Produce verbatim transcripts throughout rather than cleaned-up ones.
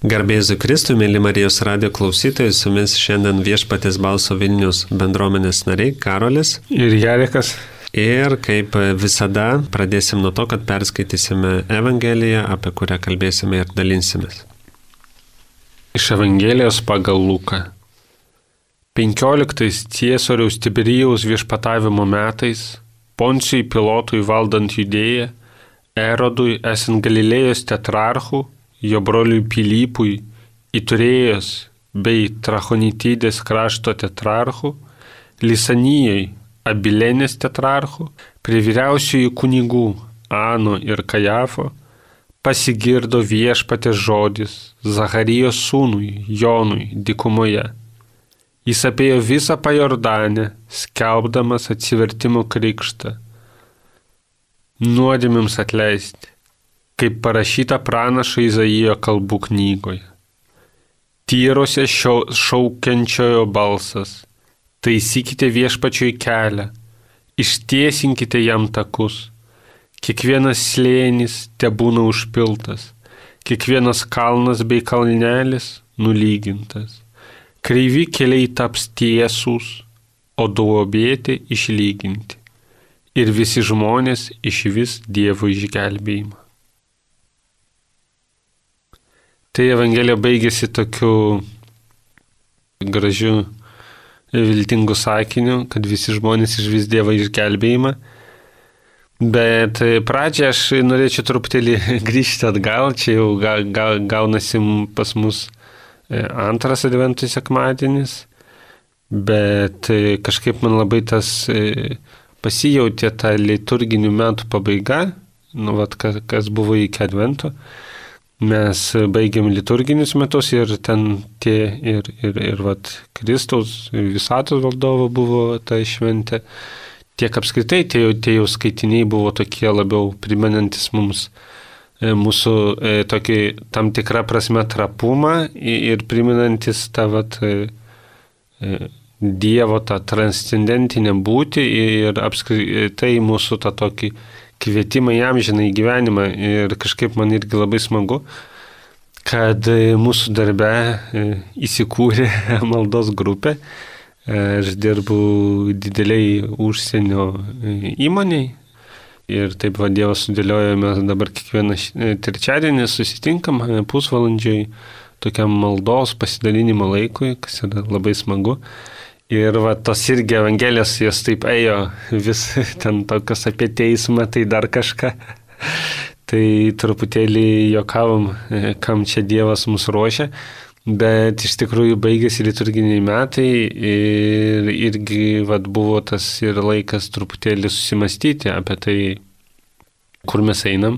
Garbėzu Kristui, mėly Marijos radijo klausytojai, su mumis šiandien Viešpaties balso Vilnius bendruomenės nariai Karolis ir Jarikas. Ir kaip visada pradėsim nuo to, kad perskaitysime Evangeliją, apie kurią kalbėsime ir dalinsimės. Iš Evangelijos pagal Luką. penkioliktais Ciesoriaus Tiberijaus viešpatavimo metais, Poncijui Pilotui valdant Judėją, Erodui esant Galilėjos tetrarchų, jo broliui Pilypui, Iturėjos bei Trachonitidės krašto tetrarchų, Lisanijai, Abilenės tetrarchų, prie vyriausiųjų kunigų Ano ir Kajafo, pasigirdo Viešpatės žodis Zacharijos sūnui Jonui dykumoje. Jis apėjo visą Pajordanę, skelbdamas atsivertimo krikštą, nuodėmėms atleisti, kaip parašyta pranašo Izaijo kalbų knygoje. Tyrose šaukiančiojo balsas, taisykite Viešpačiui kelią, ištiesinkite jam takus, kiekvienas slėnis tebūna užpiltas, kiekvienas kalnas bei kalnelis nulygintas, kreivi keliai taps tiesūs, o duobėti išlyginti, ir visi žmonės išvis Dievo išgelbėjimą. Tai Evangelija baigėsi tokiu gražiu, viltingu sakiniu, kad visi žmonės išvis Dievo išgelbėjimą. Bet pradžią aš norėčiau truputėlį grįžti atgal, čia jau ga, ga, gaunasim pas mus antras advento sekmadienis, bet kažkaip man labai tas pasijautė ta liturginių metų pabaiga, nu, vat, kas buvo iki advento. Mes baigėm liturginius metus ir ten tie ir, ir, ir vat, Kristaus visatos valdovo buvo ta šventė. Tiek apskritai tie, tie jau skaitiniai buvo tokie labiau primenantis mums mūsų e, tokį tam tikrą prasme trapumą ir primenantis tą vat, e, Dievo tą transcendentinę būtį ir apskritai mūsų tą tokį kvietimą į amžiną gyvenimą. Ir kažkaip man irgi labai smagu, kad mūsų darbe įsikūrė maldos grupė. Aš dirbu dideliai užsienio įmoniai ir taip va Dievas sudėliojo, mes dabar kiekvieną trečiadienį susitinkam pusvalandžiui tokiam maldos pasidalinimo laikui, kas yra labai smagu. Ir va, tos irgi Evangelijos, jos taip ėjo vis ten tokios apie teismą, tai dar kažką. Tai truputėlį juokavom, kam čia Dievas mus ruošia, bet iš tikrųjų baigėsi liturginiai metai ir irgi va, buvo tas ir laikas truputėlį susimastyti apie tai, kur mes einam.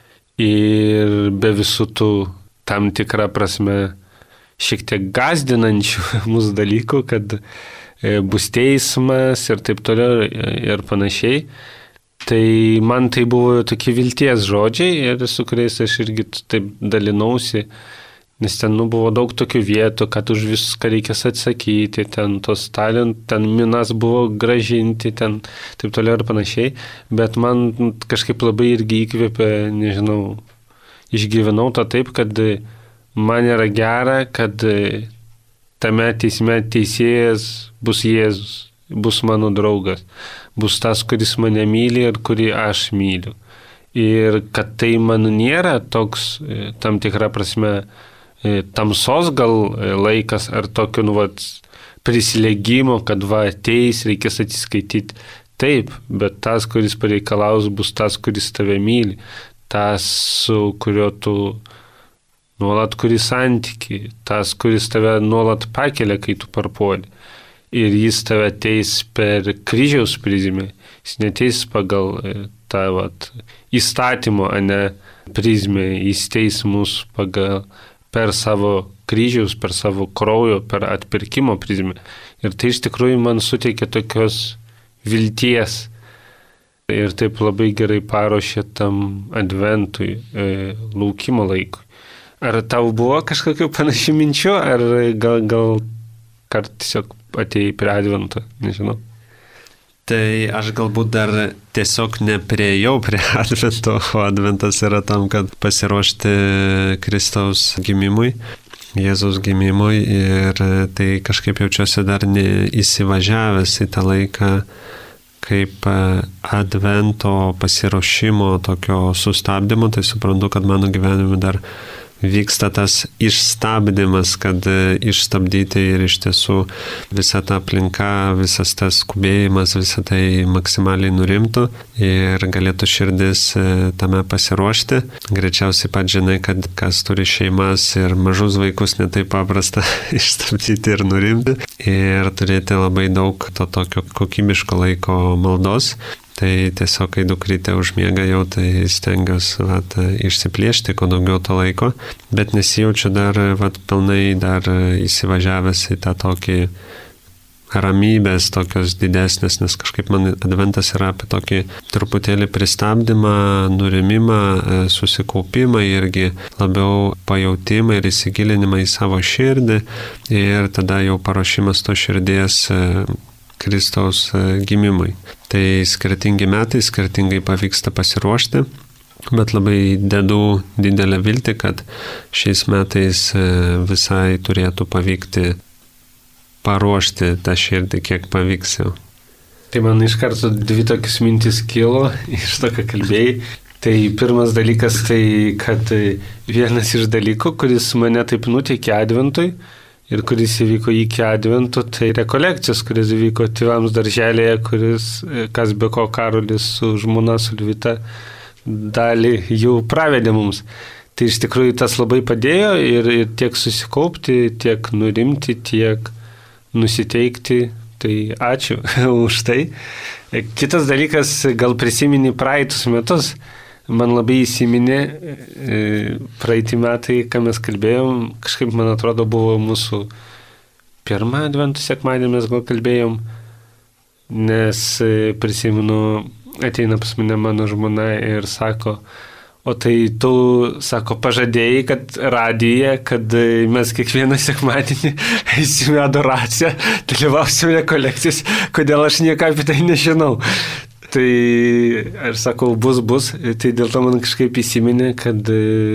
Ir be visų tų tam tikrą prasme šiek tiek gazdinančių mūsų dalykų, kad bus teismas ir taip toliau ir panašiai. Tai man tai buvo tokie vilties žodžiai ir su kuriais aš irgi taip dalinausi, nes ten nu, buvo daug tokių vietų, kad už viską reikės atsakyti, ten tos talent, ten minas buvo gražinti, ten taip toliau ir panašiai, bet man kažkaip labai irgi įkvėpė, nežinau, išgyvenau tą taip, kad man yra gera, kad tame teisme teisėjas bus Jėzus, bus mano draugas, bus tas, kuris mane myli ir kurį aš myliu. Ir kad tai man nėra toks tam tikra prasme tamsos gal laikas ar tokio nu, vat, prisilėgimo, kad va ateis, reikės atsiskaityti. Taip, bet tas, kuris pareikalaus, bus tas, kuris tave myli, tas, su kuriuo tu nuolat kuri santyki, tas, kuris tave nuolat pakelia, kai tu parpuoli. Ir jis tave ateis per kryžiaus prizmę. Jis neteis pagal tą vat, įstatymo, a ne prizmę. Jis teis mus pagal, per savo kryžiaus, per savo kraujo, per atpirkimo prizmę. Ir tai iš tikrųjų man suteikia tokios vilties. Ir taip labai gerai paruošė tam adventui, e, laukimo laikui. Ar tau buvo kažkokių panašių minčių, ar gal, gal kart tiesiog atėjai prie advento, nežinau? Tai aš galbūt dar tiesiog nepriejau prie Advento, o Adventas yra tam, kad pasiruošti Kristaus gimimui, Jėzaus gimimui, ir tai kažkaip jaučiuosi dar neįsivažiavęs į tą laiką kaip Advento pasiruošimo tokio sustabdymo, tai suprantu, kad mano gyvenime dar vyksta tas išstabdymas, kad išstabdyti ir iš tiesų visa ta aplinka, visas tas skubėjimas, visa tai maksimaliai nurimtų ir galėtų širdis tame pasiruošti. Greičiausiai pat žinai, kad kas turi šeimas ir mažus vaikus netai paprasta išstabdyti ir nurimti ir turėti labai daug to tokio kokybiško laiko maldos. Tai tiesiog, kai dukrytė užmiega jau, tai stengiuosi vat, išsiplėšti, kuo daugiau to laiko, bet nesijaučiu dar vat, pilnai dar įsivažiavęs į tą tokį ramybės, tokios didesnės, nes kažkaip man Adventas yra apie tokį truputėlį pristabdymą, nurimimą, susikaupimą, irgi labiau pajautimą ir įsigilinimą į savo širdį ir tada jau paruošimas to širdies Kristaus gimimui. Tai skirtingi metai, skirtingai pavyksta pasiruošti, bet labai dedu didelę viltį, kad šiais metais visai turėtų pavykti paruošti tą širdį, kiek pavyks jau. Tai man iš karto dvi tokius mintis kilo iš to, ką kalbėjai. Tai pirmas dalykas, tai kad vienas iš dalykų, kuris mane taip nuteikė Adventui, ir kuris įvyko iki Advento, tai rekolekcijos, kuris įvyko tėvams darželėje, kuris, kas be ko Karolis su žmona Sulvita dalį jau pravedė mums. Tai iš tikrųjų tas labai padėjo ir, ir tiek susikaupti, tiek nurimti, tiek nusiteikti. Tai ačiū už tai. Kitas dalykas, gal prisimeni praeitus metus. Man labai įsiminė praeitį metai, ką mes kalbėjom, kažkaip, man atrodo, buvo mūsų pirmą Advento sekmadienį mes gal kalbėjom, nes prisimenu, ateina pas mane mano žmona ir sako, o tai tu, sako, pažadėjai, kad radijoje, kad mes kiekvieną sekmadienį eisime adoraciją, dalyvausime rekolekcijas, kodėl aš nieko apie tai nežinau. Tai aš sakau, bus, bus, tai dėl to man kažkaip įsiminė, kad,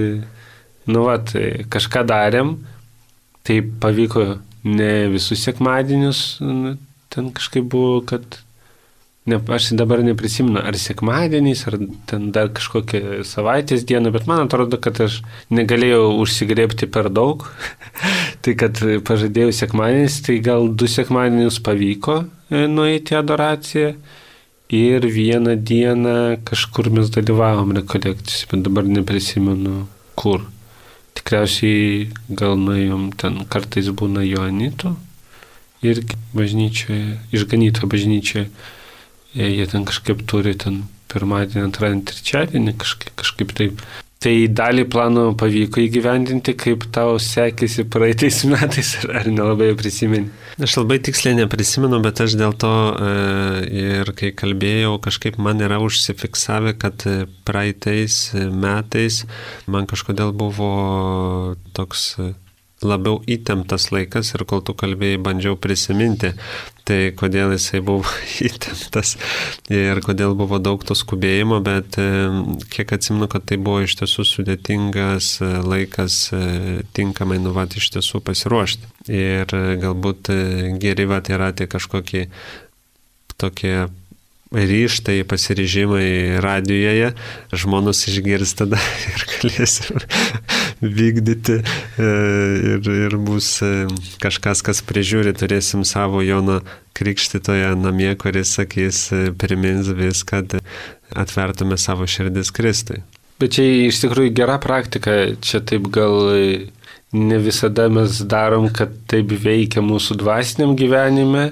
nu vat, kažką darėm, tai pavyko ne visus sekmadienius, ten kažkaip buvo, kad, ne, aš dabar neprisimenu, ar sekmadieniais, ar ten dar kažkokią savaitės dieną, bet man atrodo, kad aš negalėjau užsigrėbti per daug, tai kad pažadėjau sekmadieniais, tai gal du sekmadienius pavyko nueiti adoraciją. Ir vieną dieną kažkur mes dalyvavom rekolekcijose, bet dabar neprisimenu kur. Tikriausiai gal nuėjom ten, kartais būna Joanitų ir bažnyčioje, išganyto bažnyčioje. Jie ten kažkaip turi ten pirmadienį, antradienį, trečiadienį, kažkaip, kažkaip taip. Tai dalį plano pavyko įgyvendinti, kaip tau sekėsi praeitais metais, ar, ar nelabai prisimeni? Aš labai tiksliai neprisimenu, bet aš dėl to e, ir kai kalbėjau, kažkaip man yra užsifiksavę, kad praeitais metais man kažkodėl buvo toks labiau įtemptas laikas ir kol tu kalbėjai, bandžiau prisiminti, tai kodėl jisai buvo įtemptas ir kodėl buvo daug to skubėjimo, bet kiek atsimenu, kad tai buvo iš tiesų sudėtingas laikas tinkamai nuvat iš tiesų pasiruošti. Ir galbūt geri vat yra tai kažkokie tokie ryštai, pasiryžimai radijoje, žmonos išgirs tada ir galėsim vykdyti ir, ir bus kažkas, kas prižiūri, turėsim savo Joną Krikštytoją namie, kuris sakys, primins vis, kad atvertume savo širdis Kristui. Bet čia iš tikrųjų gera praktika, čia taip gal ne visada mes darom, kad taip veikia mūsų dvasiniam gyvenime,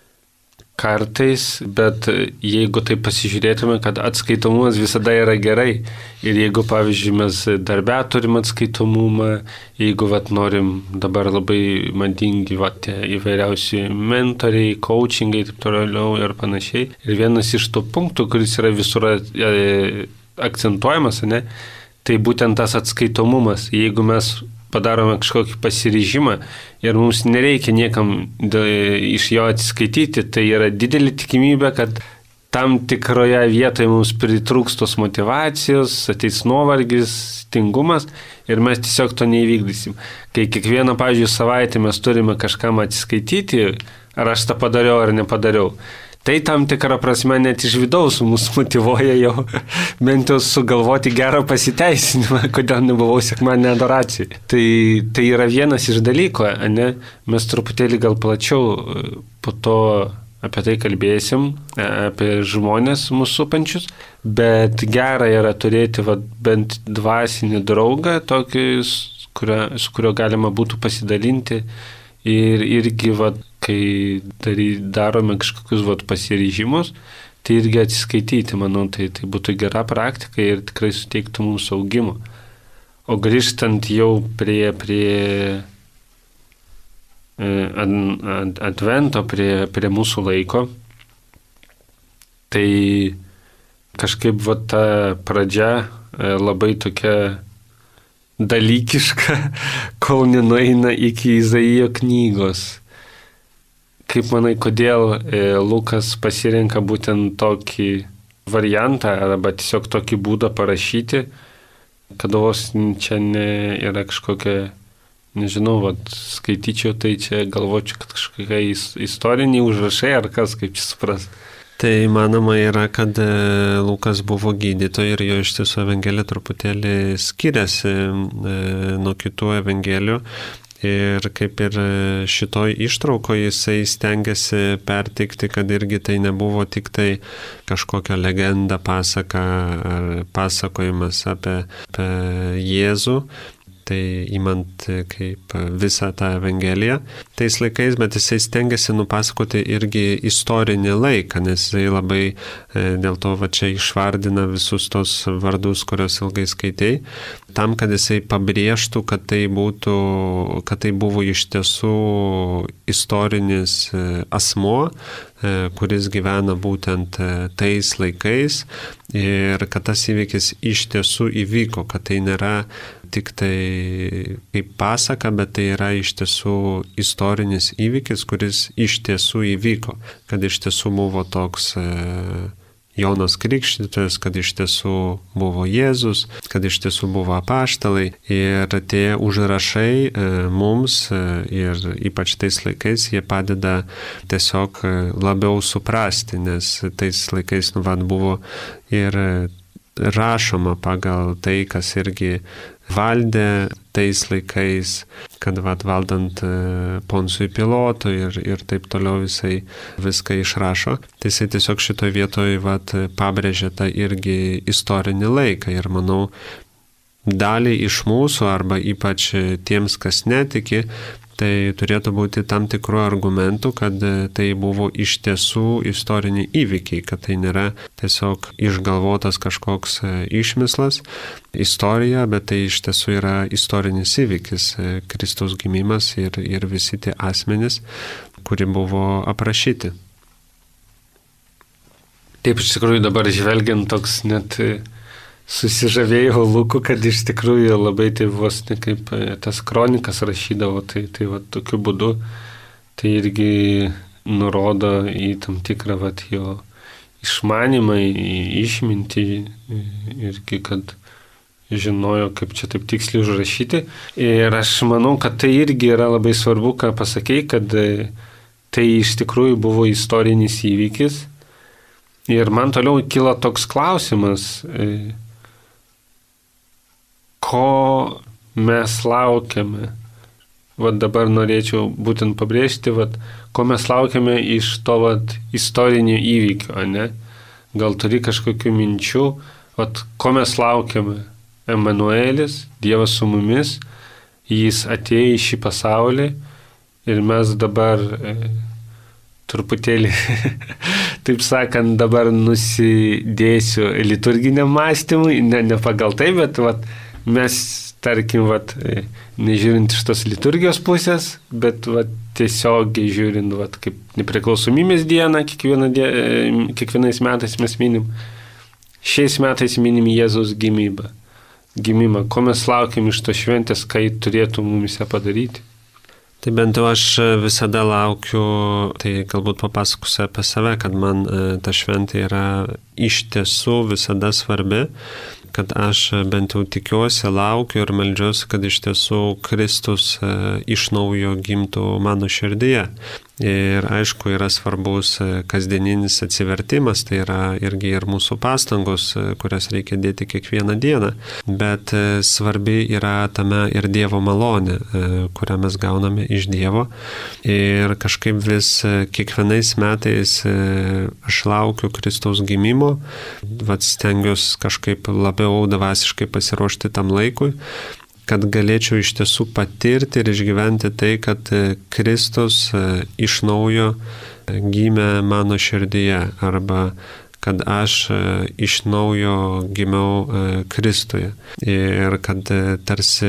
kartais, bet jeigu tai pasižiūrėtume, kad atskaitomumas visada yra gerai ir jeigu, pavyzdžiui, mes darbę turim atskaitomumą, jeigu vat, norim dabar labai madingi vat, įvairiausi mentoriai, coachingai, taip toliau ir panašiai. Ir vienas iš tų punktų, kuris yra visur akcentuojamas, ne, tai būtent tas atskaitomumas. Jeigu mes padarome kažkokį pasiryžimą ir mums nereikia niekam iš jo atsiskaityti, tai yra didelė tikimybė, kad tam tikroje vietoje mums pritrūks tos motivacijos, ateis nuovargis, tingumas ir mes tiesiog to neįvykdysim. Kai kiekvieną, pavyzdžiui, savaitę mes turime kažkam atsiskaityti, ar aš tą padariau ar nepadariau, tai tam tikrą prasme net iš vidaus mus motyvuoja jau bent jau sugalvoti gerą pasiteisinimą, kodėl nebuvau sekmadienio adoracijai. Tai, tai yra vienas iš dalykų, ne? Mes truputėlį gal plačiau po to apie tai kalbėsim, apie žmonės mūsų supančius, bet gera yra turėti va, bent dvasinį draugą, tokį, kurio, su kuriuo galima būtų pasidalinti ir irgi, va, kai dary, darome kažkokius va, pasiryžimus, tai irgi atsiskaityti, manau, tai, tai būtų gera praktika ir tikrai suteiktų mums augimo. O grįžtant jau prie, prie advento, prie, prie mūsų laiko, tai kažkaip va ta pradžia labai tokia dalykiška, kol nenueina iki Izaijo knygos. Kaip manai, kodėl Lukas pasirenka būtent tokį variantą arba tiesiog tokį būdą parašyti, kad vos čia ne yra kažkokia, nežinau, vat, skaityčiau, tai čia galvočiau, kad kažkokie istoriniai užrašai ar kas, kaip čia supras. Tai manoma yra, kad Lukas buvo gydytojas ir jo iš tiesų evangelija truputėlį skiriasi nuo kitų evangelijų. Ir kaip ir šitoj ištraukoje jisai stengiasi perteikti, kad irgi tai nebuvo tik tai kažkokia legenda, pasaka ar pasakojimas apie, apie Jėzų, tai imant kaip visą tą evangeliją tais laikais, bet jisai stengiasi nupasakoti irgi istorinį laiką, nes jisai labai dėl to va čia išvardina visus tos vardus, kurios ilgai skaitei, tam, kad jisai pabrėžtų, kad tai būtų, kad tai buvo iš tiesų istorinis asmuo, kuris gyvena būtent tais laikais ir kad tas įvykis iš tiesų įvyko, kad tai nėra tik tai kaip pasaka, bet tai yra iš tiesų istorinis įvykis, kuris iš tiesų įvyko, kad iš tiesų buvo toks Jonas Krikštytojas, kad iš tiesų buvo Jėzus, kad iš tiesų buvo apaštalai ir tie užrašai mums ir ypač tais laikais jie padeda tiesiog labiau suprasti, nes tais laikais nu, vat, buvo ir rašoma pagal tai, kas irgi valdė tais laikais, kad vat, valdant Ponsui Pilotui ir, ir taip toliau jisai viską išrašo. Tai jisai tiesiog šitoje vietoje vat, pabrėžė tą irgi istorinį laiką ir manau, dalį iš mūsų arba ypač tiems, kas netiki, tai turėtų būti tam tikrų argumentų, kad tai buvo iš tiesų istoriniai įvykiai, kad tai nėra tiesiog išgalvotas kažkoks išmislas, istorija, bet tai iš tiesų yra istorinis įvykis, Kristaus gimimas ir, ir visi tie asmenys, kurie buvo aprašyti. Taip, iš tikrųjų dabar žvelgiant toks net susižavėjau Luku, kad iš tikrųjų labai tai vos ne kaip tas kronikas rašydavo, tai, tai va, tokiu būdu tai irgi nurodo į tam tikrą va, jo išmanimą, išmintį irgi, kad žinojo, kaip čia taip tiksliai užrašyti. Ir aš manau, kad tai irgi yra labai svarbu, ką pasakei, kad tai iš tikrųjų buvo istorinis įvykis. Ir man toliau kilo toks klausimas, ko mes laukiame. Vat dabar norėčiau būtent pabrėžti, vat, ko mes laukiame iš to vat, istorinio įvykio, ne? Gal turi kažkokių minčių, vat, ko mes laukiame. Emanuelis, Dievas su mumis, jis atėjo į šį pasaulį ir mes dabar e, truputėlį, taip sakant, dabar nusidėsiu liturginiam mąstymui, ne, ne pagal tai, bet vat, mes, tarkim, vat, nežiūrint iš tos liturgijos pusės, bet vat, tiesiogiai žiūrint, vat, kaip nepriklausomybės dieną, kiekvieną die, kiekvienais metais mes minim, šiais metais minim Jėzaus gimybą. gimimą, ko mes laukiam iš to šventės, ką jį turėtų mumise padaryti. Tai bent jau aš visada laukiu, tai galbūt papasakosiu apie save, kad man ta šventė yra iš tiesų visada svarbi, kad aš bent jau tikiuosi, laukiu ir meldžiuosi, kad iš tiesų Kristus iš naujo gimtų mano širdyje. Ir aišku, yra svarbus kasdieninis atsivertimas, tai yra irgi ir mūsų pastangos, kurias reikia dėti kiekvieną dieną, bet svarbi yra tame ir Dievo malonė, kurią mes gauname iš Dievo. Ir kažkaip vis kiekvienais metais aš laukiu Kristaus gimimo, vat stengiuosi kažkaip labiau dvasiškai pasiruošti tam laikui, kad galėčiau iš tiesų patirti ir išgyventi tai, kad Kristus iš naujo gimė mano širdyje, arba kad aš iš naujo gimiau Kristuje. Ir kad tarsi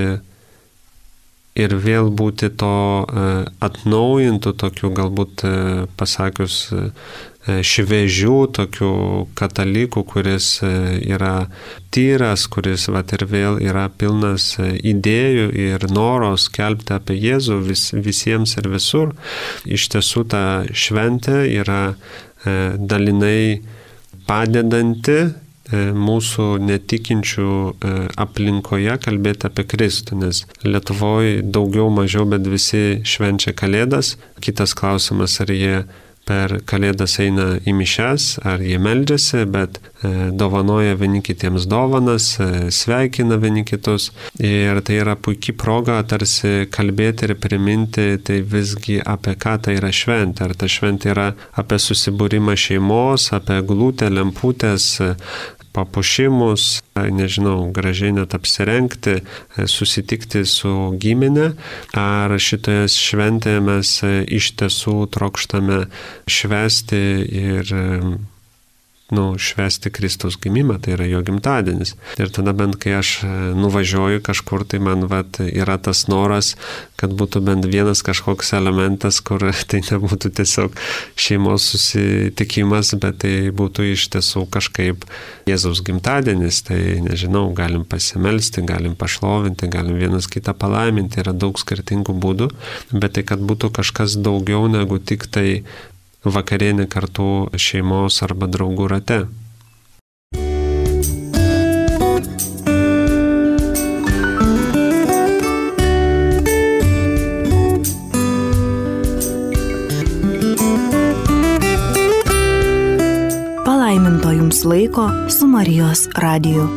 ir vėl būti to atnaujintų, tokių galbūt pasakius šviežių, tokių katalikų, kuris yra tyras, kuris vat, ir vėl yra pilnas idėjų ir noro skelbti apie Jėzų vis, visiems ir visur. Iš tiesų ta šventė yra dalinai padedanti mūsų netikinčių aplinkoje kalbėti apie Kristų, nes Lietuvoje daugiau mažiau, bet visi švenčia Kalėdas. Kitas klausimas, ar jie per Kalėdas eina į mišias, ar jie meldžiasi, bet dovanoja vieni kitiems dovanas, sveikina vieni kitus. Ir tai yra puikia proga tarsi kalbėti ir priminti tai visgi apie ką tai yra šventė. Ar ta šventė yra apie susibūrimą šeimos, apie eglutę, lemputės, papuošimus, nežinau, gražiai net apsirengti, susitikti su giminė, ar šitoje šventėje mes iš tiesų trokštame švęsti ir nu, švęsti Kristaus gimimą, tai yra jo gimtadienis. Ir tada bent kai aš nuvažiuoju kažkur, tai man vat, yra tas noras, kad būtų bent vienas kažkoks elementas, kur tai nebūtų tiesiog šeimos susitikimas, bet tai būtų iš tiesų kažkaip Jėzaus gimtadienis. Tai nežinau, galim pasimelsti, galim pašlovinti, galim vienas kitą palaiminti, yra daug skirtingų būdų, bet tai kad būtų kažkas daugiau negu tik tai vakarienė kartu šeimos arba draugų rate. Palaiminto jums laiko su Marijos radiju.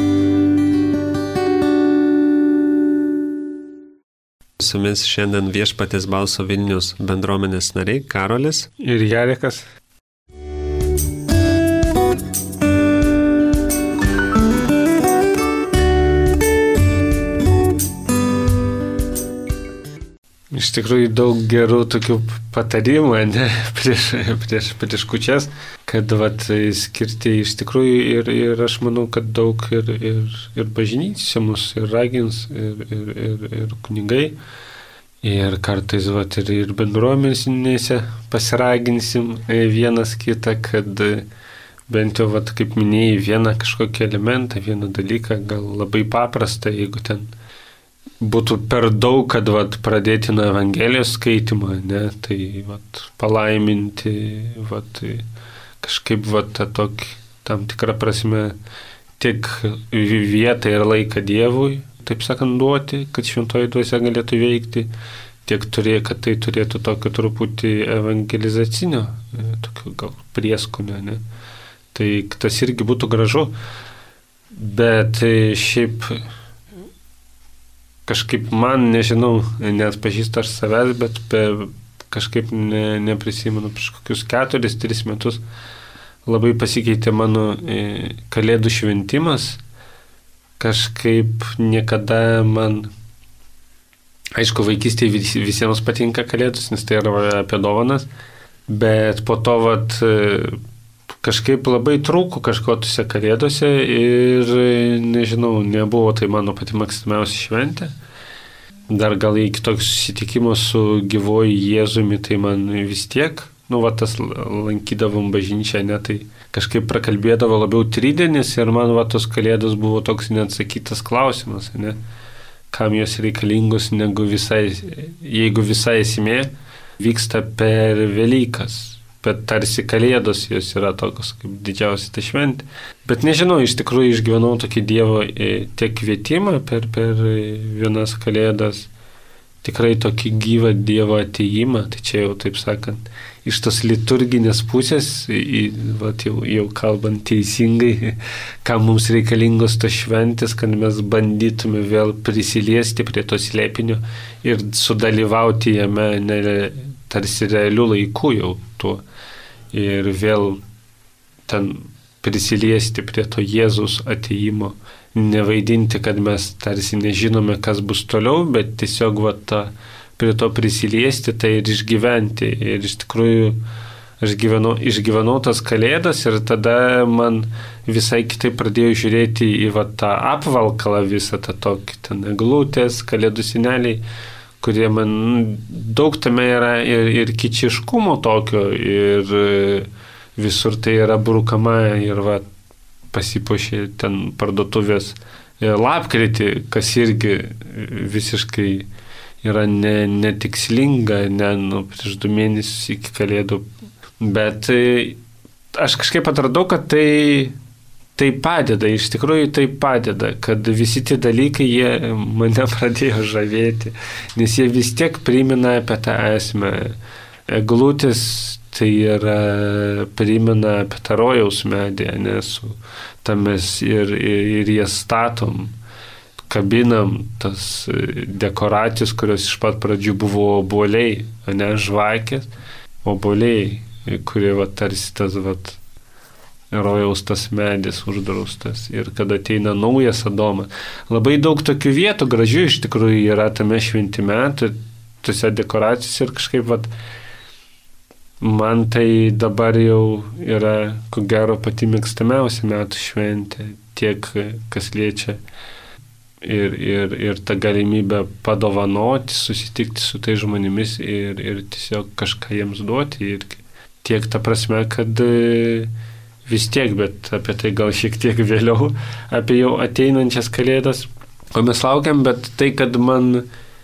Su mumis šiandien Viešpaties balso Vilnius bendruomenės nariai Karolis ir Jarekas. Iš tikrųjų daug gerų tokių patarimų, ne, prieš, prieš, prieš kūčias, kad vat, skirti iš tikrųjų ir, ir aš manau, kad daug ir, ir, ir bažnyčiose mus ir ragins, ir, ir, ir, ir kunigai, ir kartais vat, ir, ir bendruomenėse pasiraginsim vienas kitą, kad bent jau, vat, kaip minėjai, vieną kažkokį elementą, vieną dalyką, gal labai paprastą, jeigu ten būtų per daug, kad vat, pradėti nuo Evangelijos skaitimo, ne, tai vat, palaiminti, vat, kažkaip vat, tokį, tam tikrą prasme tiek vietą ir laiką Dievui, taip sakant, duoti, kad šventoji dvasia galėtų veikti, tiek turė, kad tai turėtų tokio truputį evangelizacinio, tokio gal prieskonio, ne. Tai tas irgi būtų gražu, bet šiaip kažkaip man, nežinau, neatpažįstu aš savęs, bet per, kažkaip ne, neprisimenu, prieš kokius keturis, tris metus labai pasikeitė mano e, kalėdų šventimas. Kažkaip niekada man, aišku, vaikystėje vis, visiems patinka kalėdus, nes tai yra apie dovanas, bet po to vat, kažkaip labai trūko kažko tuose kalėdose ir, nežinau, nebuvo tai mano pati mėgstamiausia šventė. Dar gal iki tokio susitikimo su gyvoju Jėzumi, tai man vis tiek nu, va, tas lankydavom bažnyčią, ne, tai kažkaip prakalbėdavo labiau tridienis ir man, va, tos kalėdos buvo toks neatsakytas klausimas, ne, kam jos reikalingos, negu visai, jeigu visai esmė vyksta per Velykas. Bet tarsi kalėdos jos yra tokios kaip didžiausia ta šventė. Bet nežinau, iš tikrųjų išgyvenau tokį Dievo tiek kvietimą per, per vienas kalėdas, tikrai tokį gyvą Dievo atėjimą, tai čia jau taip sakant, iš tos liturginės pusės, į, va, jau, jau kalbant teisingai, kam mums reikalingos tos šventės, kad mes bandytume vėl prisiliesti prie to slėpinio ir sudalyvauti jame ne, tarsi realių laikų jau tuo. Ir vėl ten prisiliesti prie to Jėzus atėjimo, nevaidinti, kad mes tarsi nežinome, kas bus toliau, bet tiesiog va, ta, prie to prisiliesti, tai ir išgyventi. Ir iš tikrųjų aš gyvenau, išgyvenau tas kalėdas ir tada man visai kitaip pradėjau žiūrėti į va, tą apvalkalą visą, tą tokį, ten eglutės, kalėdų seneliai, kurie man daug tame yra ir, ir kičiškumo tokio, ir visur tai yra brukama ir va, pasipuošė ten parduotuvės lapkritį, kas irgi visiškai yra ne, netikslinga, ne, nu, prieš du mėnesius iki kalėdų. Bet aš kažkaip atradau, kad tai Tai padeda, iš tikrųjų tai padeda, kad visi tie dalykai jie mane pradėjo žavėti, nes jie vis tiek primena apie tą esmę. Eglutės tai yra primena apie tą rojaus medį, nes tam mes ir, ir, ir jas statom, kabinam tas dekoracijas, kurios iš pat pradžių buvo obuoliai, ne žvakės, obuoliai, kurie va, tarsi tas va, rojaus tas medis uždraustas ir kad ateina naujas Adomas. Labai daug tokių vietų gražių iš tikrųjų yra tame šventime, tose dekoracijose ir kažkaip vat, man tai dabar jau yra, ko gero, pati mėgstamiausia metų šventė, tiek kas liečia ir, ir, ir ta galimybė padovanoti, susitikti su tai žmonėmis ir, ir tiesiog kažką jiems duoti ir tiek ta prasme, kad vis tiek, bet apie tai gal šiek tiek vėliau, apie jau ateinančias kalėdas, ko mes laukiam, bet tai, kad man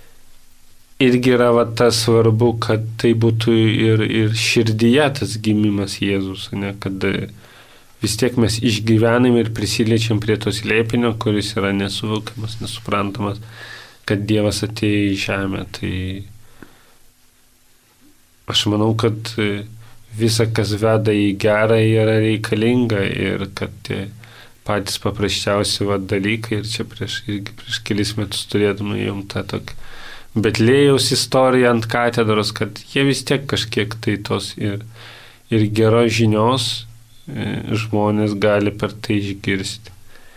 irgi yra va, tas svarbu, kad tai būtų ir, ir širdyje tas gimimas Jėzus, ne, kad vis tiek mes išgyvenam ir prisiliečiam prie tos slėpinio, kuris yra nesuvokiamas, nesuprantamas, kad Dievas atėjo į žemę. Tai aš manau, kad visa, kas veda į gerą, yra reikalinga ir kad tie patys paprasčiausi va, dalykai, ir čia prieš, irgi prieš kelis metus turėtume jom tą tokį Betlėjaus istoriją ant katedros, kad jie vis tiek kažkiek tai tos ir, ir geros žinios žmonės gali per tai išgirsti.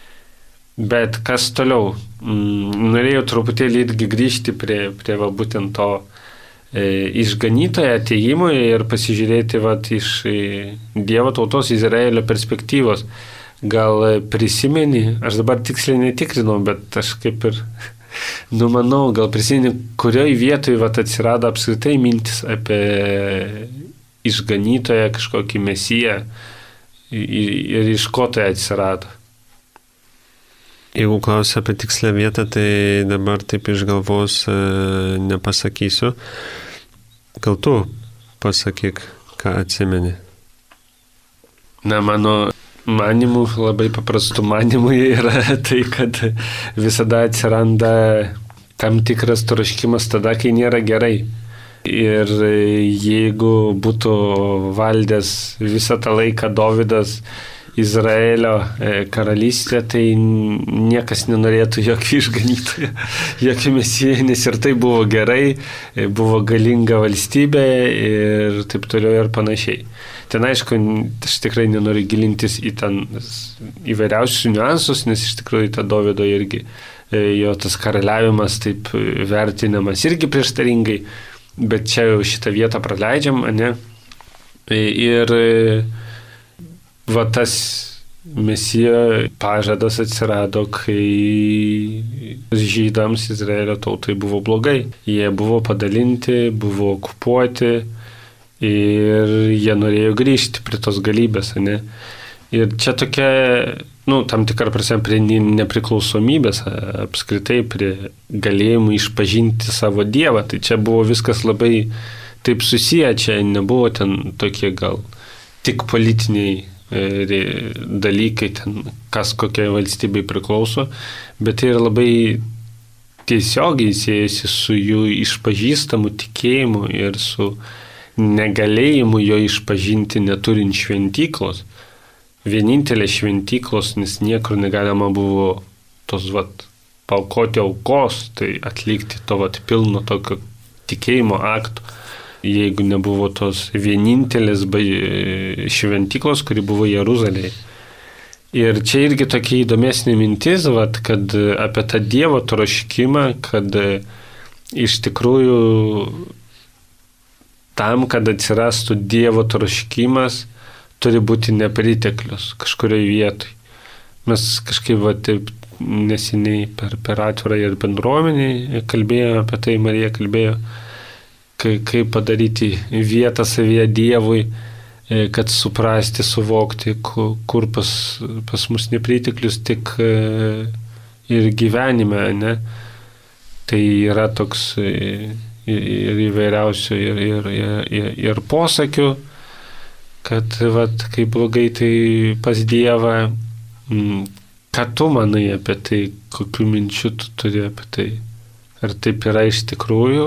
Bet kas toliau? Norėjau truputėlį irgi grįžti prie, prie va, būtent to išganytojo atėjimui ir pasižiūrėti vat, iš Dievo tautos Izraelio perspektyvos. Gal prisimeni, aš dabar tiksliai netikrinau, bet aš kaip ir numanau, gal prisimeni, kurioj vietoj vat, atsirado apskritai mintis apie išganytoją, kažkokį mesiją ir iš ko tai atsirado. Jeigu klausia apie tikslę vietą, tai dabar taip iš galvos e, nepasakysiu. Gal tu pasakyk, ką atsimeni? Na, mano manimų, labai paprastų manimų yra tai, kad visada atsiranda tam tikras troškimas tada, kai nėra gerai. Ir jeigu būtų valdęs visą tą laiką Dovydas Izraelio karalystė, tai niekas nenorėtų jokio išganytojo, jokio mesijo, nes ir tai buvo gerai, buvo galinga valstybė ir taip toliau ir panašiai. Ten aišku, aš tikrai nenoriu gilintis į ten įvairiausius niuansus, nes iš tikrųjų ta Dovydo irgi, jo tas karaliavimas taip vertinamas irgi prieštaringai, bet čia jau šitą vietą praleidžiam, ne? Ir va tas mesijo pažadas atsirado, kai žydams Izraelio tautai buvo blogai. Jie buvo padalinti, buvo okupuoti ir jie norėjo grįžti prie tos galybės, ne? Ir čia tokia, nu, tam tikrą prasme prie nepriklausomybės, apskritai prie galėjimų išpažinti savo Dievą. Tai čia buvo viskas labai taip susiję, čia nebuvo ten tokie gal tik politiniai dalykai, ten kas kokiai valstybei priklauso, bet tai yra labai tiesiogiai siejasi su jų išpažįstamu tikėjimu ir su negalėjimu jo išpažinti neturint šventyklos. Vienintelė šventyklos, nes niekur negalima buvo tos, vat, paukoti aukos, tai atlikti to, vat, pilno tokio tikėjimo akto, jeigu nebuvo tos vienintelės šventyklos, kuri buvo Jeruzalėje. Ir čia irgi tokia įdomesnė mintis, vat, kad apie tą Dievo troškimą, kad iš tikrųjų tam, kad atsirastų Dievo troškimas, turi būti nepriteklius kažkurioje vietoje. Mes kažkaip va, taip neseniai per, per atvirą ir bendruomenį kalbėjome apie tai, Marija kalbėjo, kaip padaryti vietą savyje Dievui, kad suprasti, suvokti, kur pas, pas mus nepriteklius tik ir gyvenime, ne? Tai yra toks ir įvairiausių ir, ir, ir, ir posakių, kad, vat, kai blogai, tai pas Dievą, ką tu manai apie tai, kokių minčių tu turi apie tai, ar taip yra iš tikrųjų?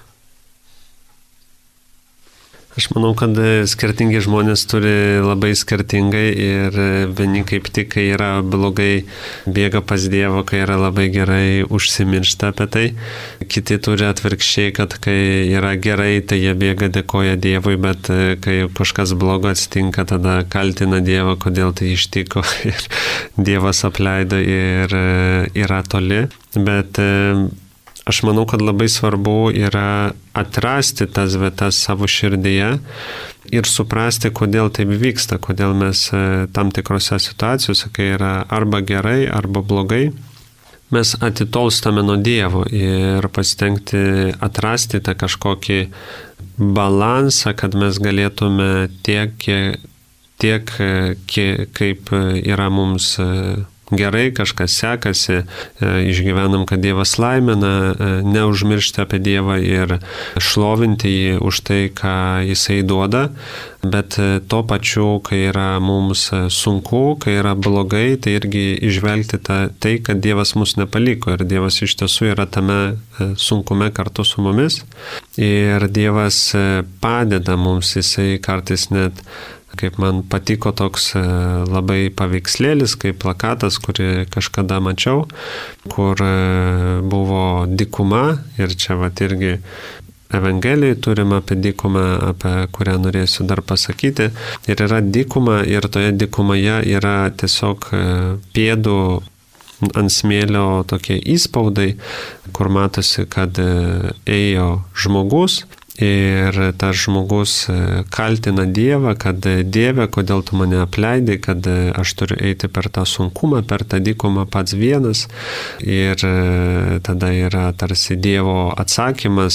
Aš manau, kad skirtingi žmonės turi labai skirtingai ir vieni kaip tik, kai yra blogai, bėga pas Dievą, kai yra labai gerai, užsimiršta apie tai. Kiti turi atvirkščiai, kad kai yra gerai, tai jie bėga, dėkoja Dievui, bet kai kažkas blogo atsitinka, tada kaltina Dievą, kodėl tai ištiko ir Dievas apleido ir yra toli. Bet aš manau, kad labai svarbu yra atrasti tas vietas savo širdyje ir suprasti, kodėl taip vyksta, kodėl mes tam tikrose situacijose, kai yra arba gerai, arba blogai, mes atitolstame nuo Dievo ir pasitengti atrasti tą kažkokį balansą, kad mes galėtume tiek, tiek kaip yra mums gerai, kažkas sekasi, išgyvenam, kad Dievas laimina, neužmiršti apie Dievą ir šlovinti jį už tai, ką Jisai duoda, bet tuo pačiu, kai yra mums sunku, kai yra blogai, tai irgi išvelgti ta, tai, kad Dievas mus nepaliko ir Dievas iš tiesų yra tame sunkume kartu su mumis ir Dievas padeda mums, Jisai kartais net, kaip man patiko toks labai paveikslėlis, kaip plakatas, kurį kažkada mačiau, kur buvo dykuma ir čia vat irgi Evangelijai turime apie dykumą, apie kurią norėsiu dar pasakyti. Ir yra dykuma ir toje dykumoje yra tiesiog pėdų ant smėlio tokie įspaudai, kur matosi, kad ėjo žmogus. Ir tas žmogus kaltina Dievą, kad Dieve, kodėl tu mane apleidai, kad aš turiu eiti per tą sunkumą, per tą dykumą pats vienas. Ir tada yra tarsi Dievo atsakymas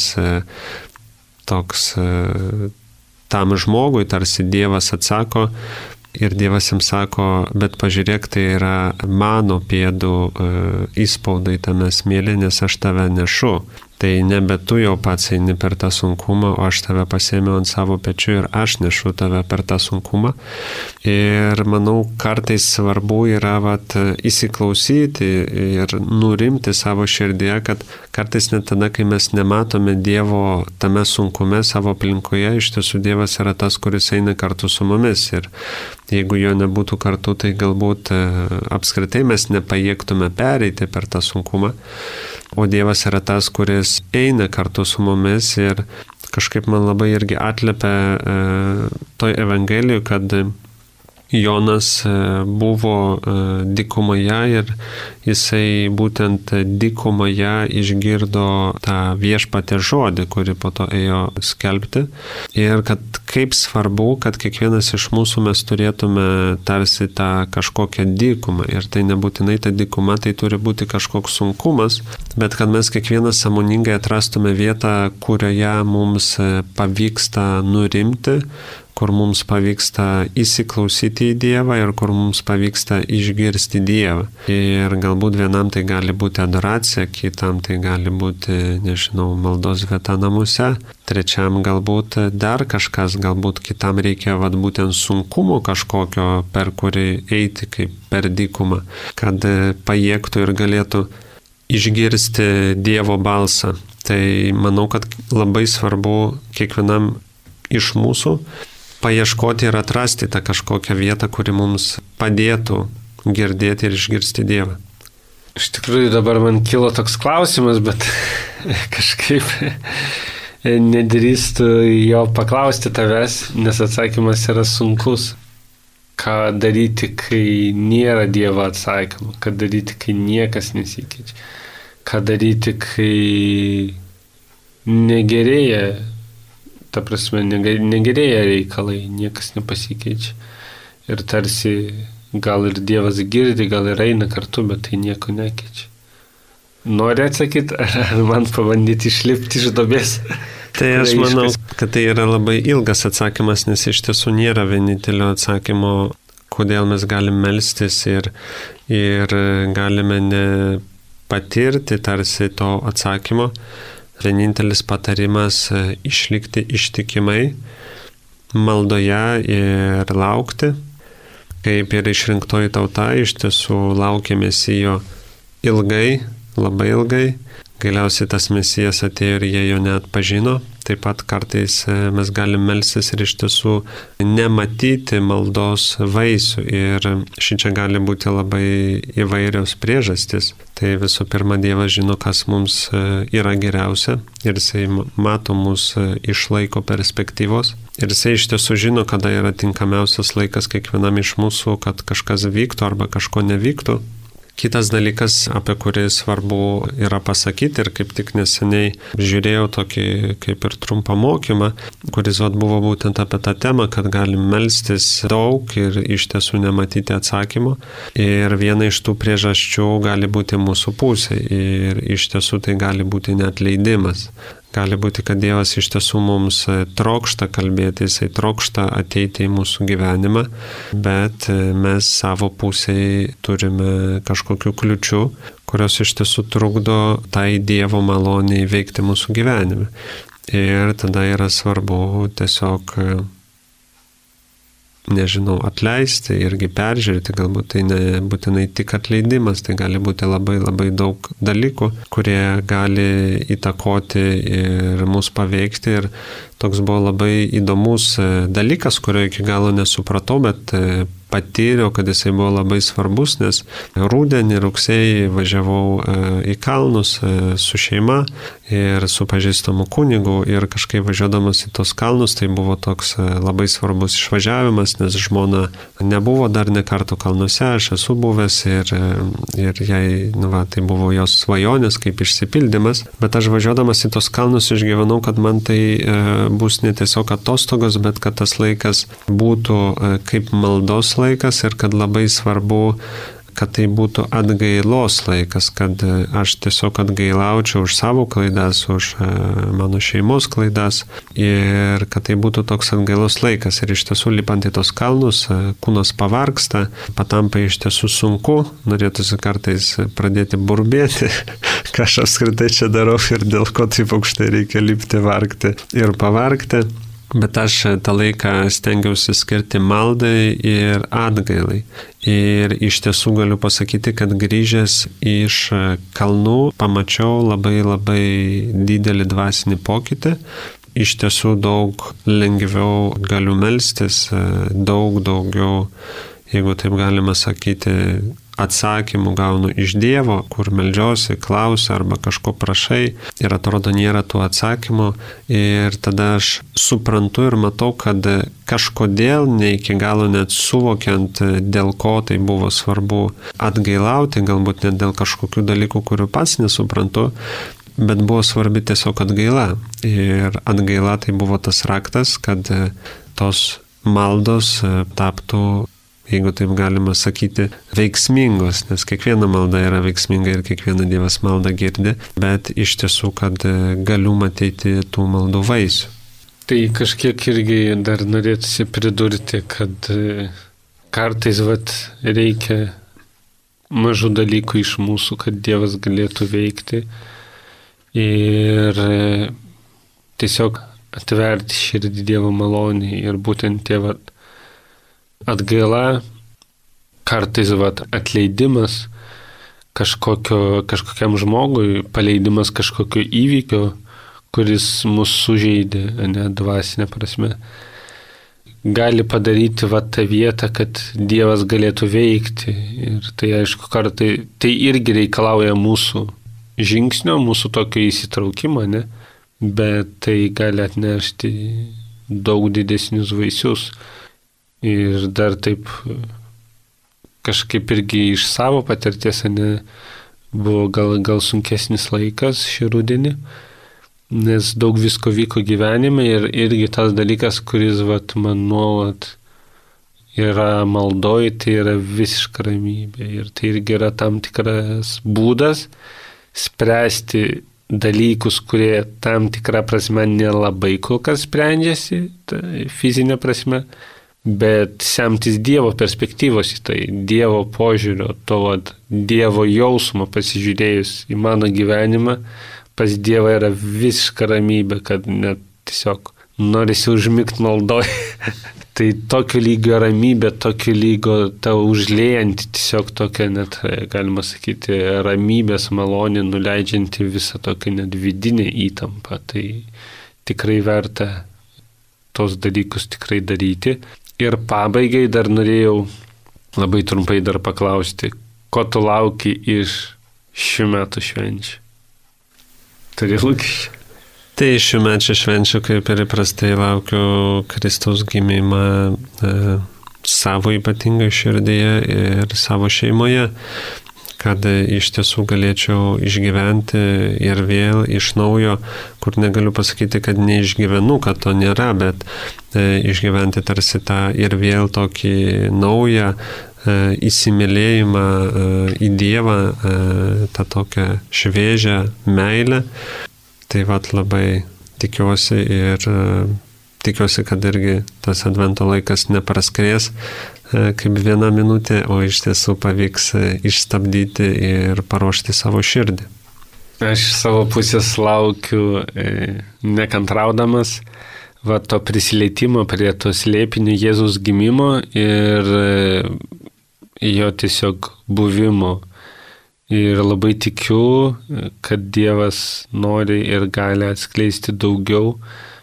toks tam žmogui, tarsi Dievas atsako ir Dievas jam sako, bet pažiūrėk, tai yra mano pėdų įspaudai tame smėly, nes aš tave nešu. Tai nebe tu jau pats eini per tą sunkumą, o aš tave pasėmiau ant savo pečių ir aš nešu tave per tą sunkumą. Ir manau, kartais svarbu yra vat, įsiklausyti ir nurimti savo širdyje, kad kartais net tada, kai mes nematome Dievo tame sunkume savo aplinkoje, iš tiesų Dievas yra tas, kuris eina kartu su mumis. Ir jeigu jo nebūtų kartu, tai galbūt apskritai mes nepajėgtume pereiti per tą sunkumą. O Dievas yra tas, kuris eina kartu su mumis ir kažkaip man labai irgi atliepia e, toj Evangelijų, kad Jonas buvo dykumoje ir jisai būtent dykumoje išgirdo tą viešpatės žodį, kurį po to ėjo skelbti. Ir kad kaip svarbu, kad kiekvienas iš mūsų mes turėtume tarsi tą kažkokią dykumą. Ir tai nebūtinai ta dykuma, tai turi būti kažkoks sunkumas, bet kad mes kiekvienas sąmoningai atrastume vietą, kurioje mums pavyksta nurimti, kur mums pavyksta įsiklausyti į Dievą ir kur mums pavyksta išgirsti Dievą. Ir galbūt vienam tai gali būti adoracija, kitam tai gali būti, nežinau, maldos vieta namuose, trečiam galbūt dar kažkas, galbūt kitam reikia vat, būtent sunkumo kažkokio, per kurį eiti kaip per dykumą, kad pajėgtų ir galėtų išgirsti Dievo balsą. Tai manau, kad labai svarbu kiekvienam iš mūsų paieškoti ir atrasti tą kažkokią vietą, kuri mums padėtų girdėti ir išgirsti Dievą. Iš tikrųjų dabar man kilo toks klausimas, bet kažkaip nedrįstu jo paklausti tavęs, nes atsakymas yra sunkus. Ką daryti, kai nėra Dievo atsakymų? Ką daryti, kai niekas nesikeičia? Ką daryti, kai negerėja? Ta prasme, negerėja reikalai, niekas nepasikeičia. Ir tarsi gal ir Dievas girdi, gal ir eina kartu, bet tai nieko nekeičia. Nori atsakyti, ar man pabandyti išlipti iš duobės? Tai aš manau, kad tai yra labai ilgas atsakymas, nes iš tiesų nėra vienintelio atsakymo, kodėl mes galim melstis ir, ir galime nepatirti tarsi to atsakymo. Vienintelis patarimas išlikti ištikimai maldoje ir laukti. Kaip ir išrinktoji tauta, iš tiesų laukė Mesijo ilgai, labai ilgai. Galiausiai tas Mesijas atėjo ir jie jo neatpažino. Taip pat kartais mes galim melstis ir iš tiesų nematyti maldos vaisių. Ir šičia gali būti labai įvairios priežastys. Tai visų pirma, Dievas žino, kas mums yra geriausia. Ir jisai mato mus iš laiko perspektyvos. Ir jisai iš tiesų žino, kada yra tinkamiausias laikas kiekvienam iš mūsų, kad kažkas vyktų arba kažko nevyktų. Kitas dalykas, apie kurį svarbu yra pasakyti ir kaip tik neseniai žiūrėjau tokį kaip ir trumpą mokymą, kuris vat, buvo būtent apie tą temą, kad galim melstis daug ir iš tiesų nematyti atsakymo. Ir viena iš tų priežasčių gali būti mūsų pusė ir iš tiesų tai gali būti net leidimas. Gali būti, kad Dievas iš tiesų mums trokšta kalbėti, jisai trokšta ateiti į mūsų gyvenimą, bet mes savo pusėje turime kažkokių kliučių, kurios iš tiesų trukdo tai Dievo maloniai veikti mūsų gyvenime. Ir tada yra svarbu tiesiog, nežinau, atleisti irgi peržiūrėti, galbūt tai nebūtinai tik atleidimas, tai gali būti labai labai daug dalykų, kurie gali įtakoti ir mus paveikti. Ir toks buvo labai įdomus dalykas, kurio iki galo nesupratau, bet patyriau, kad jisai buvo labai svarbus, nes rudenį, rugsėjį važiavau į kalnus su šeima ir su pažįstamu kunigu ir kažkaip važiuodamas į tos kalnus, tai buvo toks labai svarbus išvažiavimas, nes žmona nebuvo dar ne kartų kalnuose, aš esu buvęs ir, ir jai, nu va, tai buvo jos svajonės kaip išsipildymas, bet aš važiuodamas į tos kalnus išgyvenau, kad man tai bus ne tiesiog atostogos, bet kad tas laikas būtų kaip maldos laikas ir kad labai svarbu, kad tai būtų atgailos laikas, kad aš tiesiog atgailaučiau už savo klaidas, už mano šeimos klaidas ir kad tai būtų toks atgailos laikas. Ir iš tiesų lipant į tos kalnus, kūnas pavargsta, patampa iš tiesų sunku, norėtųsi kartais pradėti burbėti, ką aš apskritai čia darau ir dėl ko taip aukštai reikia lipti, vargti ir pavargti. Bet aš tą laiką stengiausi skirti maldai ir atgailai. Ir iš tiesų galiu pasakyti, kad grįžęs iš kalnų pamačiau labai labai didelį dvasinį pokytį. Iš tiesų daug lengviau galiu melstis, daug daugiau, jeigu taip galima sakyti, atsakymų gaunu iš Dievo, kur meldžiuosi, klausiu arba kažko prašai ir atrodo nėra tų atsakymų ir tada aš suprantu ir matau, kad kažkodėl ne iki galo net suvokiant, dėl ko tai buvo svarbu atgailauti, galbūt net dėl kažkokių dalykų, kurių pats nesuprantu, bet buvo svarbi tiesiog atgaila. Ir atgaila tai buvo tas raktas, kad tos maldos taptų, jeigu taip galima sakyti, veiksmingos, nes kiekviena malda yra veiksminga ir kiekviena Dievas maldą girdi, bet iš tiesų, kad galiu matyti tų maldų vaisių. Tai kažkiek irgi dar norėtųsi pridurti, kad kartais vat, reikia mažų dalykų iš mūsų, kad Dievas galėtų veikti ir tiesiog atverti širdį Dievo malonį ir būtent tie vat, atgaila, kartais vat, atleidimas kažkokio, kažkokiam žmogui, paleidimas kažkokio įvykio, kuris mus sužeidė, ne, dvasinė prasme, gali padaryti va, tą vietą, kad Dievas galėtų veikti. Ir tai aišku, kartai tai irgi reikalauja mūsų žingsnio, mūsų tokio įsitraukimo, ne, bet tai gali atnešti daug didesnius vaisius. Ir dar taip kažkaip irgi iš savo patirties, ne, buvo gal, gal sunkesnis laikas šį rudenį, nes daug visko vyko gyvenime ir irgi tas dalykas, kuris vat, man nuolat yra maldoj, tai yra visiška ramybė. Ir tai irgi yra tam tikras būdas spręsti dalykus, kurie tam tikrą prasme nelabai kol kas sprendžiasi, fizinė prasme, bet semtis Dievo perspektyvos į tai, Dievo požiūrio, to vat, Dievo jausmo pasižiūrėjus į mano gyvenimą, pas Dievą yra visiška ramybė, kad net tiesiog norisi užmigt maldoj. Tai tokio lygio ramybė, tokio lygio ta užliejanti, tiesiog tokia net, galima sakyti, ramybės malonė, nuleidžianti visą tokią net vidinę įtampą. Tai tikrai verta tos dalykus tikrai daryti. Ir pabaigai dar norėjau labai trumpai dar paklausti, ko tu lauki iš šių metų švenčių? Turi lūkesčių? Tai šių metų švenčių, kaip ir įprastai, laukiu Kristaus gimimą e, savo ypatingai širdyje ir savo šeimoje, kad iš tiesų galėčiau išgyventi ir vėl iš naujo, kur negaliu pasakyti, kad neišgyvenu, kad to nėra, bet e, išgyventi tarsi tą ir vėl tokį naują e, įsimylėjimą e, į Dievą, e, tą tokią šviežią meilę. Tai vat labai tikiuosi ir e, tikiuosi, kad irgi tas advento laikas nepraskrės kaip viena minutė, o iš tiesų pavyks išstabdyti ir paruošti savo širdį. Aš savo pusės laukiu, e, nekantraudamas, va, to prisilietimo prie to slėpinio Jėzaus gimimo ir e, jo tiesiog buvimo. Ir labai tikiu, kad Dievas nori ir gali atskleisti daugiau,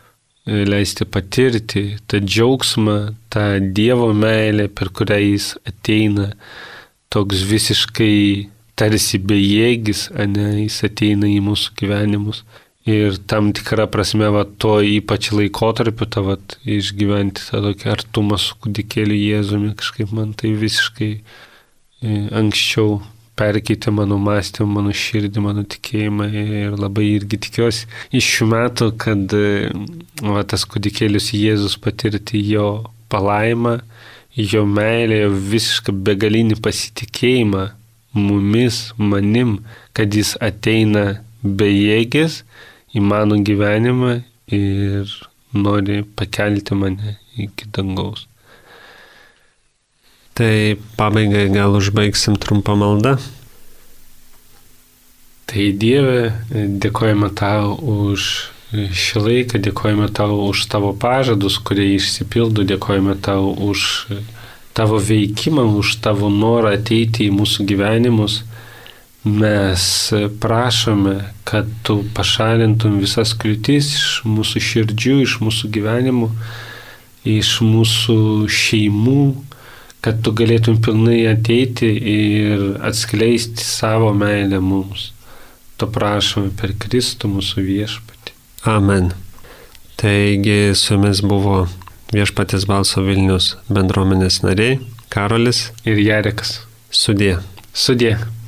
leisti patirti tą džiaugsmą, tą Dievo meilę, per kurią jis ateina, toks visiškai tarsi bejėgis, ane, jis ateina į mūsų gyvenimus. Ir tam tikrą prasme, va, to ypač laikotarpiu, tą va, išgyventi tą tokį artumą su kūdikėliu Jėzumi, kažkaip man tai visiškai e, anksčiau perkeitė mano mąstymą, mano širdį, mano tikėjimą ir labai irgi tikiuosi iš šių metų, kad va, tas kūdikėlis Jėzus patirti jo palaimą, jo meilę, jo visišką begalinį pasitikėjimą mumis, manim, kad jis ateina bejėgis į mano gyvenimą ir nori pakelti mane iki dangaus. Tai pabaigai gal užbaigsim trumpą maldą. Tai Dieve, dėkojame tau už šį laiką, dėkojame tau už tavo pažadus, kurie išsipildo, dėkojame tau už tavo veikimą, už tavo norą ateiti į mūsų gyvenimus. Mes prašome, kad tu pašalintum visas kliūtis iš mūsų širdžių, iš mūsų gyvenimų, iš mūsų šeimų, kad tu galėtum pilnai ateiti ir atskleisti savo meilę mums. To prašome per Kristų mūsų viešpatį. Amen. Taigi su jumis buvo Viešpaties balso Vilnius bendruomenės nariai Karolis ir Jarekas. Sudie. Sudie.